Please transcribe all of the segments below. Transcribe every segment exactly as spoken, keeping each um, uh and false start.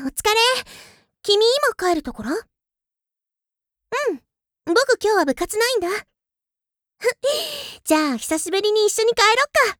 お疲れ。君今帰るところ？うん。僕今日は部活ないんだ。じゃあ久しぶりに一緒に帰ろっか。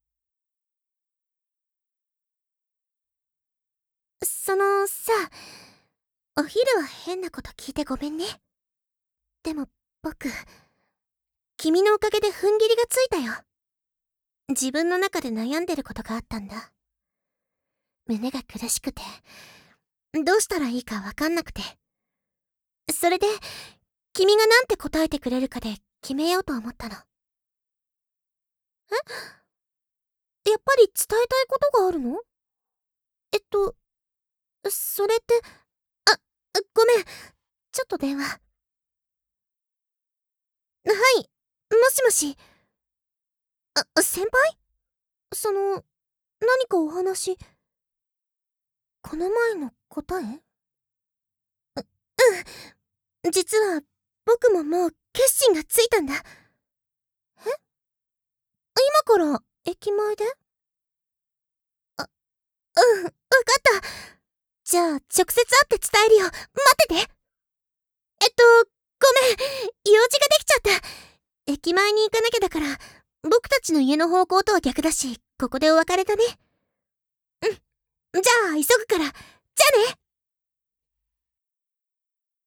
そのさ、お昼は変なこと聞いてごめんね。でも僕、君のおかげで踏ん切りがついたよ。自分の中で悩んでることがあったんだ。胸が苦しくて、どうしたらいいかわかんなくて。それで、君がなんて答えてくれるかで決めようと思ったの。え？やっぱり伝えたいことがあるの？えっと、それって、あ、ごめん。ちょっと電話。はい、もしもし。あ、先輩？その、何かお話、この前の答え？う、うん。実は、僕ももう決心がついたんだ。え？今から駅前で？あ、うん、わかった。じゃあ、直接会って伝えるよ。待ってて。えっと、ごめん。用事ができちゃった。駅前に行かなきゃだから、僕たちの家の方向とは逆だし、ここでお別れだね。うん。じゃあ、急ぐから。じゃあね。